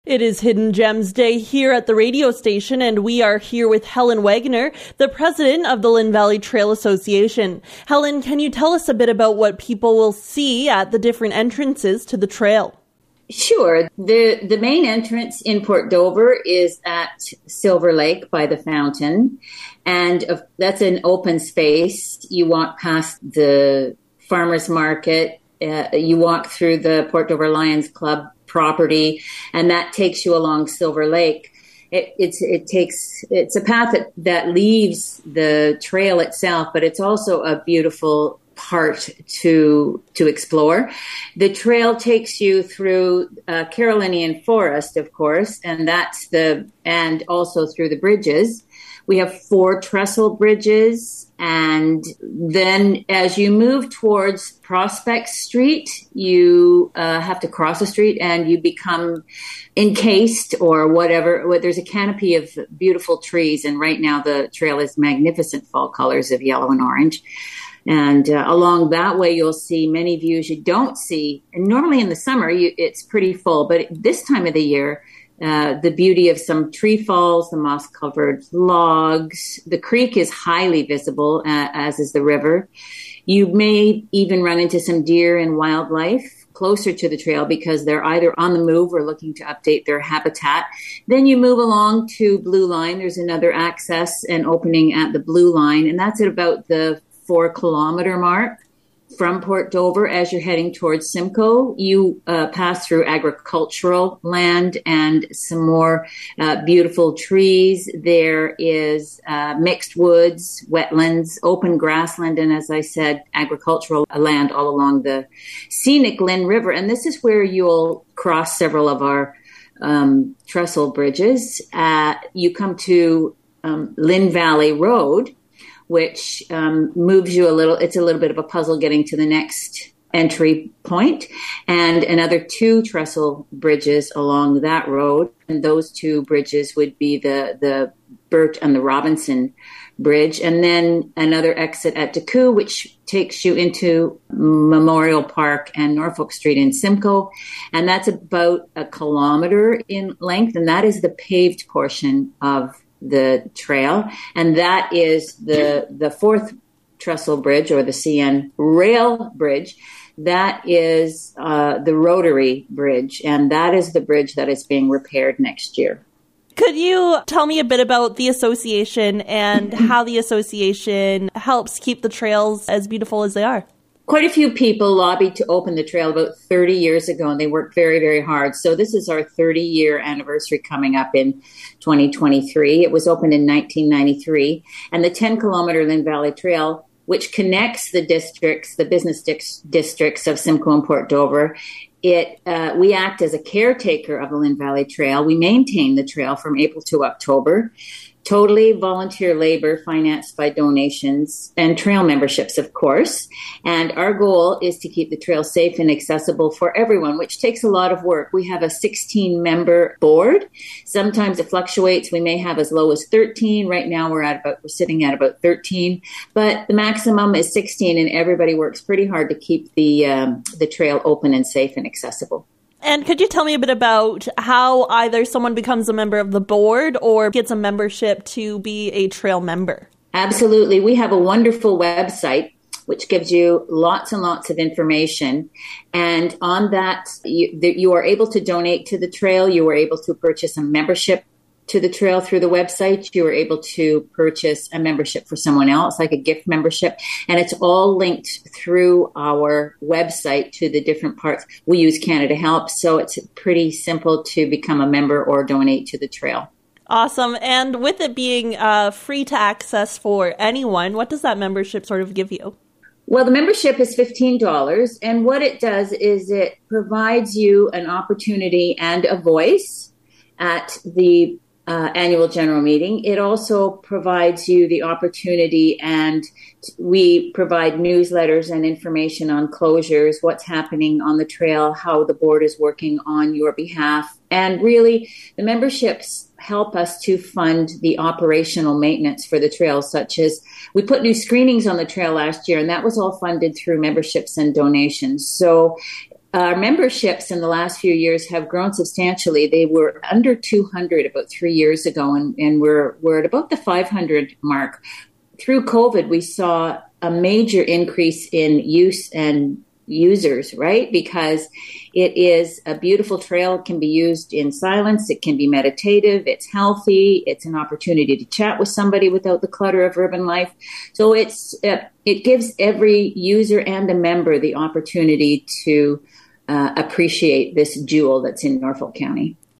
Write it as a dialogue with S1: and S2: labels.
S1: It is Hidden Gems Day here at the radio station, and we are here with Helen Wagner, the president of the Lynn Valley Trail Association. Helen, can you tell us a bit about what people will see at the different entrances to the trail?
S2: Sure. The main entrance in Port Dover is at Silver Lake by the fountain, and that's an open space. You walk past the farmers market, you walk through the Port Dover Lions Club property, and that takes you along Silver Lake. It's a path that leaves the trail itself, but it's also a beautiful part to explore. The trail takes you through Carolinian Forest, of course, and also through the bridges. We have 4 trestle bridges, and then as you move towards Prospect Street, you have to cross a street and you become encased or whatever. There's a canopy of beautiful trees, and right now the trail is magnificent fall colors of yellow and orange. And along that way, you'll see many views you don't see. And normally in the summer, it's pretty full, but this time of the year, the beauty of some tree falls, the moss-covered logs. The creek is highly visible, as is the river. You may even run into some deer and wildlife closer to the trail because they're either on the move or looking to update their habitat. Then you move along to Blue Line. There's another access and opening at the Blue Line, and that's at about the 4-kilometer mark. From Port Dover, as you're heading towards Simcoe, you pass through agricultural land and some more beautiful trees. There is mixed woods, wetlands, open grassland, and as I said, agricultural land all along the scenic Lynn River. And this is where you'll cross several of our trestle bridges. You come to Lynn Valley Road, which moves you a little. It's a little bit of a puzzle getting to the next entry point, and another 2 trestle bridges along that road. And those 2 bridges would be the Burt and the Robinson Bridge, and then another exit at Decoux, which takes you into Memorial Park and Norfolk Street in Simcoe. And that's about 1 kilometer in length, and that is the paved portion of the trail, and that is the 4th trestle bridge, or the CN rail bridge. That is the Rotary Bridge, and that is the bridge that is being repaired next year.
S1: Could you tell me a bit about the association and how the association helps keep the trails as beautiful as they are?
S2: Quite a few people lobbied to open the trail about 30 years ago, and they worked very, very hard. So this is our 30-year anniversary coming up in 2023. It was opened in 1993. And the 10-kilometer Lynn Valley Trail, which connects the districts, the business districts of Simcoe and Port Dover, we act as a caretaker of the Lynn Valley Trail. We maintain the trail from April to October. Totally volunteer labor financed by donations and trail memberships, of course. And our goal is to keep the trail safe and accessible for everyone, which takes a lot of work. We have a 16-member board. Sometimes it fluctuates. We may have as low as 13. Right now we're sitting at about 13, but the maximum is 16, and everybody works pretty hard to keep the trail open and safe and accessible.
S1: And could you tell me a bit about how either someone becomes a member of the board or gets a membership to be a trail member?
S2: Absolutely. We have a wonderful website which gives you lots and lots of information. And on that, you are able to donate to the trail. You are able to purchase a membership to the trail through the website. You are able to purchase a membership for someone else, like a gift membership. And it's all linked through our website to the different parts. We use Canada Help, so it's pretty simple to become a member or donate to the trail.
S1: Awesome. And with it being free to access for anyone, what does that membership sort of give you?
S2: Well, the membership is $15, and what it does is it provides you an opportunity and a voice at the annual general meeting. It also provides you the opportunity, and we provide newsletters and information on closures, what's happening on the trail, how the board is working on your behalf. And really, the memberships help us to fund the operational maintenance for the trail, such as we put new screenings on the trail last year, and that was all funded through memberships and donations. So Our memberships in the last few years have grown substantially. They were under 200 about 3 years ago, and we're at about the 500 mark. Through COVID, we saw a major increase in use and users, right? Because it is a beautiful trail. It can be used in silence. It can be meditative. It's healthy. It's an opportunity to chat with somebody without the clutter of urban life. So it gives every user and a member the opportunity to appreciate this jewel that's in Norfolk County.